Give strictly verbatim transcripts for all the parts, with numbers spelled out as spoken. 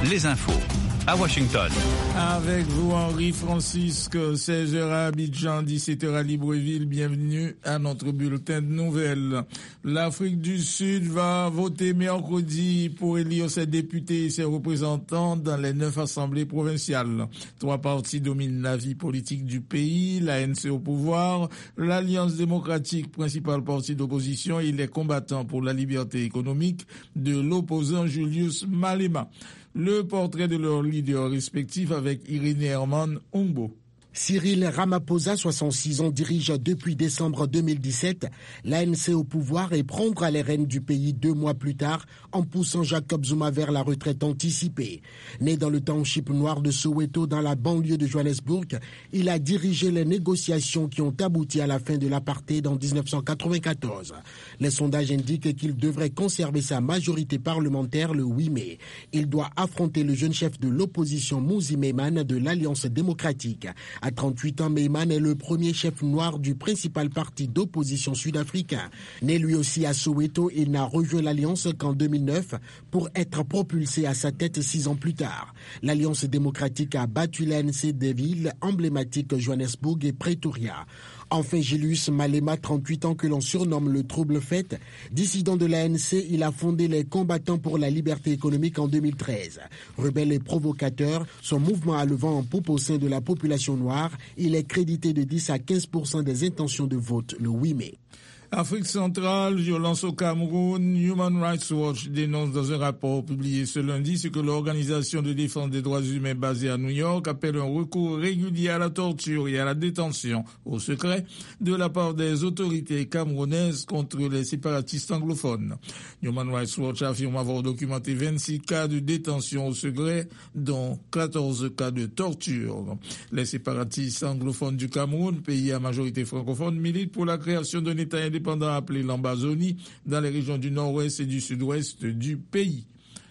les infos à Washington. Avec vous, Henri Francisque, seize heures à Abidjan, dix-sept heures à Libreville. Bienvenue à notre bulletin de nouvelles. L'Afrique du Sud va voter mercredi pour élire ses députés et ses représentants dans les neuf assemblées provinciales. Trois partis dominent la vie politique du pays, l'A N C au pouvoir, l'Alliance démocratique, principal parti d'opposition, et les combattants pour la liberté économique de l'opposant Julius Malema. Le portrait de leurs leaders respectifs avec Irénée Herman Ongbo. Cyril Ramaphosa, soixante-six ans, dirige depuis décembre deux mille dix-sept l'A N C au pouvoir et prendra les rênes du pays deux mois plus tard en poussant Jacob Zuma vers la retraite anticipée. Né dans le township noir de Soweto dans la banlieue de Johannesburg, il a dirigé les négociations qui ont abouti à la fin de l'apartheid en dix-neuf cent quatre-vingt-quatorze. Les sondages indiquent qu'il devrait conserver sa majorité parlementaire le huit mai. Il doit affronter le jeune chef de l'opposition Mmusi Maimane de l'Alliance démocratique. À trente-huit ans, Maimane est le premier chef noir du principal parti d'opposition sud-africain. Né lui aussi à Soweto, il n'a rejoint l'Alliance qu'en deux mille neuf pour être propulsé à sa tête six ans plus tard. L'Alliance démocratique a battu l'A N C des villes emblématiques Johannesburg et Pretoria. Enfin, Julius Malema, trente-huit ans, que l'on surnomme le trouble-fête. Dissident de l'A N C, il a fondé les combattants pour la liberté économique en deux mille treize. Rebelle et provocateur, son mouvement a le vent en poupe au sein de la population noire. Il est crédité de dix à quinze pour cent des intentions de vote le huit mai. Afrique centrale, violence au Cameroun, Human Rights Watch dénonce dans un rapport publié ce lundi ce que l'organisation de défense des droits humains basée à New York appelle un recours régulier à la torture et à la détention au secret de la part des autorités camerounaises contre les séparatistes anglophones. Human Rights Watch affirme avoir documenté vingt-six cas de détention au secret, dont quatorze cas de torture. Les séparatistes anglophones du Cameroun, pays à majorité francophone, militent pour la création d'un État indépendant appelé l'Ambazonie, dans les régions du nord-ouest et du sud-ouest du pays.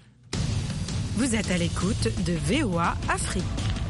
Vous êtes à l'écoute de V O A Afrique.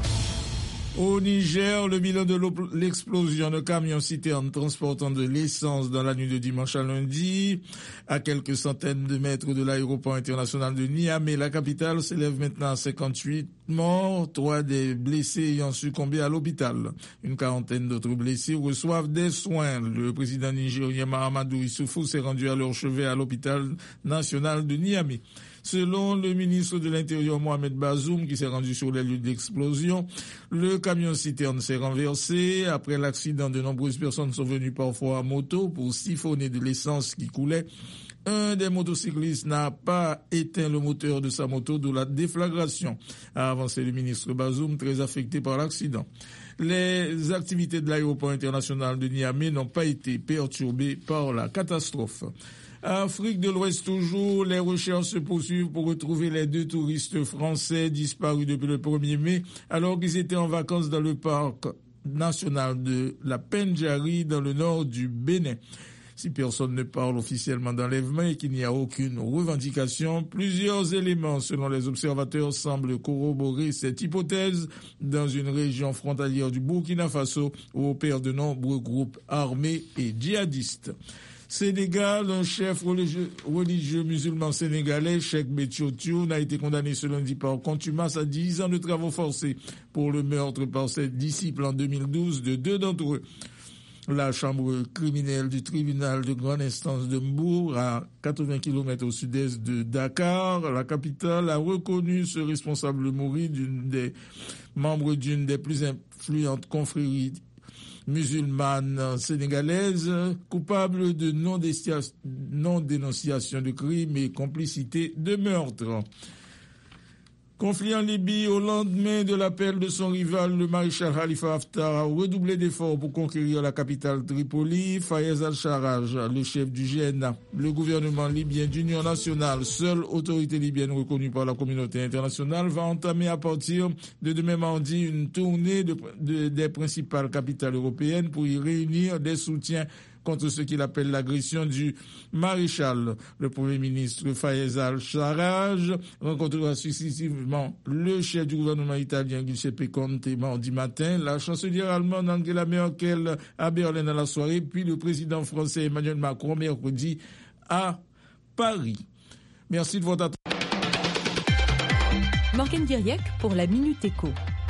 Au Niger, le bilan de l'explosion de camions citernes transportant de l'essence dans la nuit de dimanche à lundi, à quelques centaines de mètres de l'aéroport international de Niamey, la capitale, s'élève maintenant à cinquante-huit morts, trois des blessés ayant succombé à l'hôpital. Une quarantaine d'autres blessés reçoivent des soins. Le président nigérien Mahamadou Issoufou s'est rendu à leur chevet à l'hôpital national de Niamey. Selon le ministre de l'Intérieur Mohamed Bazoum, qui s'est rendu sur les lieux de l'explosion, le camion citerne s'est renversé. Après l'accident, de nombreuses personnes sont venues parfois à moto pour siphonner de l'essence qui coulait. Un des motocyclistes n'a pas éteint le moteur de sa moto, d'où la déflagration, a avancé le ministre Bazoum, très affecté par l'accident. Les activités de l'aéroport international de Niamey n'ont pas été perturbées par la catastrophe. Afrique de l'Ouest toujours, les recherches se poursuivent pour retrouver les deux touristes français disparus depuis le premier mai, alors qu'ils étaient en vacances dans le parc national de la Pendjari, dans le nord du Bénin. Si personne ne parle officiellement d'enlèvement et qu'il n'y a aucune revendication, plusieurs éléments, selon les observateurs, semblent corroborer cette hypothèse dans une région frontalière du Burkina Faso où opèrent de nombreux groupes armés et djihadistes. Sénégal, un chef religieux, religieux musulman sénégalais, Cheikh Béthio Thioune, a été condamné ce lundi par contumace à dix ans de travaux forcés pour le meurtre par ses disciples en deux mille douze de deux d'entre eux. La chambre criminelle du tribunal de grande instance de Mbour, à quatre-vingts kilomètres au sud-est de Dakar, la capitale, a reconnu ce responsable mouri d'une des membres d'une des plus influentes confréries musulmane sénégalaise, coupable de non-dénonciation de crimes et complicité de meurtre. Conflit en Libye, au lendemain de l'appel de son rival, le maréchal Khalifa Haftar a redoublé d'efforts pour conquérir la capitale Tripoli. Fayez al-Sarraj, le chef du G N A, le gouvernement libyen d'union nationale, seule autorité libyenne reconnue par la communauté internationale, va entamer à partir de demain mardi une tournée de, de, des principales capitales européennes pour y réunir des soutiens contre ce qu'il appelle l'agression du maréchal. Le Premier ministre Fayez al-Sarraj rencontrera successivement le chef du gouvernement italien Giuseppe Conte mardi matin, la chancelière allemande Angela Merkel à Berlin à la soirée, puis le président français Emmanuel Macron mercredi à Paris. Merci de votre attention. Morgane Diriec pour la Minute Éco.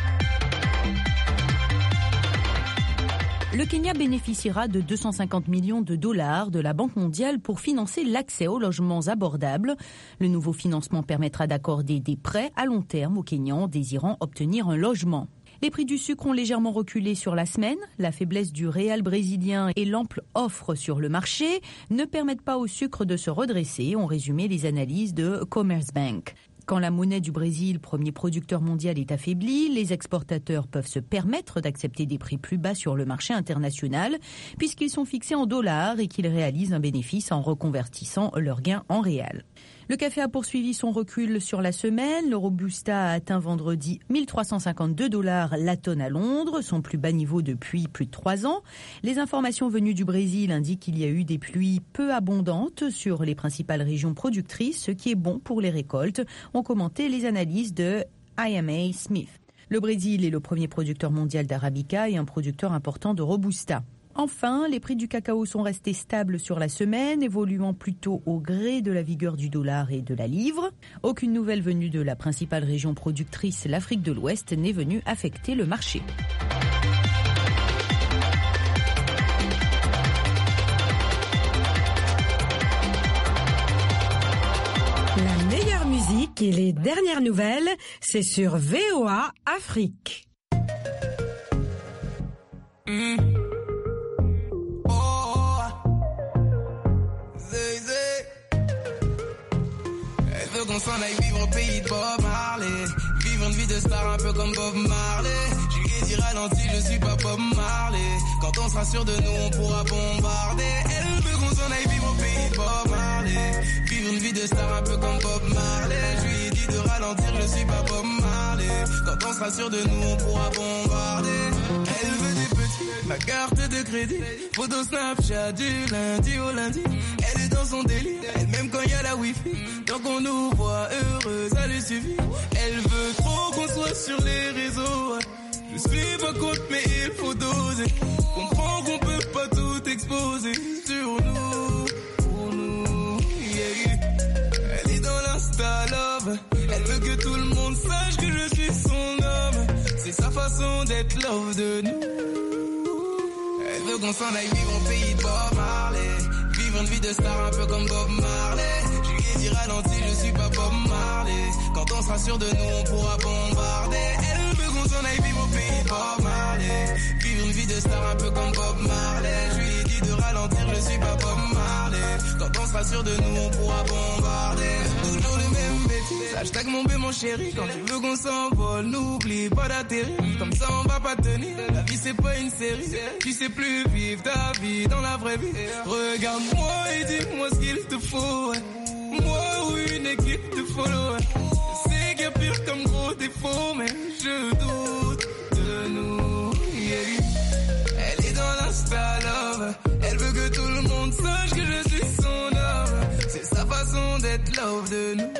Le Kenya bénéficiera de deux cent cinquante millions de dollars de la Banque mondiale pour financer l'accès aux logements abordables. Le nouveau financement permettra d'accorder des prêts à long terme aux Kenyans désirant obtenir un logement. Les prix du sucre ont légèrement reculé sur la semaine. La faiblesse du réal brésilien et l'ample offre sur le marché ne permettent pas au sucre de se redresser, ont résumé les analyses de Commerce Bank. Quand la monnaie du Brésil, premier producteur mondial, est affaiblie, les exportateurs peuvent se permettre d'accepter des prix plus bas sur le marché international puisqu'ils sont fixés en dollars et qu'ils réalisent un bénéfice en reconvertissant leurs gains en réal. Le café a poursuivi son recul sur la semaine. Le Robusta a atteint vendredi mille trois cent cinquante-deux dollars la tonne à Londres, son plus bas niveau depuis plus de trois ans. Les informations venues du Brésil indiquent qu'il y a eu des pluies peu abondantes sur les principales régions productrices, ce qui est bon pour les récoltes, ont commenté les analyses de I M A Smith. Le Brésil est le premier producteur mondial d'Arabica et un producteur important de Robusta. Enfin, les prix du cacao sont restés stables sur la semaine, évoluant plutôt au gré de la vigueur du dollar et de la livre. Aucune nouvelle venue de la principale région productrice, l'Afrique de l'Ouest, n'est venue affecter le marché. La meilleure musique et les dernières nouvelles, c'est sur V O A Afrique. Mmh. Qu'on s'en aille vivre au pays de Bob Marley, vivre une vie de star un peu comme Bob Marley. Je lui ai dit ralenti, je suis pas Bob Marley. Quand on sera sûr de nous, on pourra bombarder. Elle veut qu'on s'en aille vivre au pays de Bob Marley, vivre une vie de star un peu comme Bob Marley. Je lui ai dit de ralentir, je suis pas Bob Marley. Quand on sera sûr de nous, on pourra bombarder. Elle veut des petits, ma carte de crédit, photo Snapchat du lundi au lundi. Elle est dans son délire, elle même quand il y a la wifi. Tant qu'on nous voit heureux, ça lui suffit. Elle veut trop qu'on soit sur les réseaux. Je suis pas contre, mais il faut doser. Comprends qu'on peut pas tout exposer sur nous, pour nous, yeah. Elle est dans l'insta love, elle veut que tout le monde sache que je suis son homme. C'est sa façon d'être love de nous. Elle veut qu'on s'en aille vivre au pays de Bob Marley, vivre une vie de star un peu comme Bob Marley. Je lui ai dit ralenti, je suis pas Bob Marley. Quand on sera sûr de nous, on pourra bombarder. Elle veut qu'on s'en aille vivre au pays de Bob Marley, vivre une vie de star un peu comme Bob Marley. Je lui ai dit de ralentir, je suis pas Bob Marley. Quand on sera sûr de nous, on pourra bombarder. Toujours les mêmes bêtises, hashtag mon bé mon chéri. Quand tu veux qu'on s'envole, n'oublie pas d'atterrir. Comme ça on va pas tenir, la vie c'est pas une série. Tu sais plus vivre ta vie dans la vraie vie. Regarde-moi et dis-moi ce qu'il te faut. Moi ou une équipe de follow. Je sais qu'il y a pire comme gros défaut, mais je doute de nous, yeah. Elle est dans l'insta love, elle veut que tout le monde sache que je suis son homme. C'est sa façon d'être love de nous.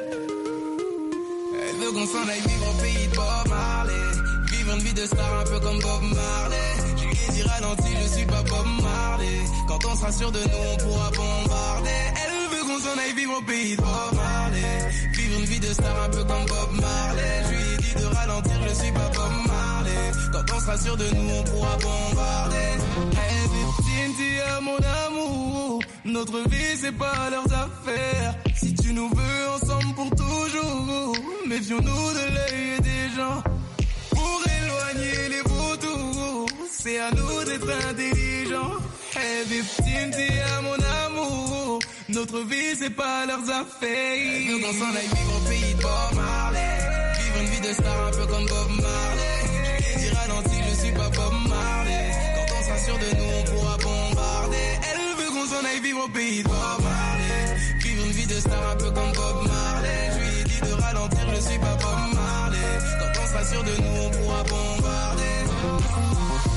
Elle veut qu'on s'en aille vivre au pays de Bob Marley, vivre une vie de star un peu comme Bob Marley. Je lui ai dit ralenti, je suis pas Bob Marley. Quand on sera sûr de nous, on pourra bombarder. Elle veut qu'on s'en aille vivre au pays de Bob Marley, vivre une vie de star un peu comme Bob Marley. Je lui ai dit de ralentir, je suis pas Bob Marley. Quand on sera sûr de nous, on pourra bombarder. Hey, Tinti, mon amour, notre vie c'est pas leurs affaires. Si tu nous veux ensemble pour toujours, méfions-nous de l'œil des gens. Pour éloigner les vautours, c'est à nous d'être intelligents. Hey, Tinti, mon amour, notre vie c'est pas leurs affaires. Elle veut qu'on s'en aille vivre au pays de Bob Marley, vivre une vie de star un peu comme Bob Marley. Je lui ai dit ralenti, je suis pas Bob Marley. Quand on sera sûr de nous, on pourra bombarder. Elle veut qu'on s'en aille vivre au pays de Bob Marley, vivre une vie de star un peu comme Bob Marley. Je lui ai dit de ralentir, je suis pas Bob Marley. Quand on sera sûr de nous, on pourra bombarder.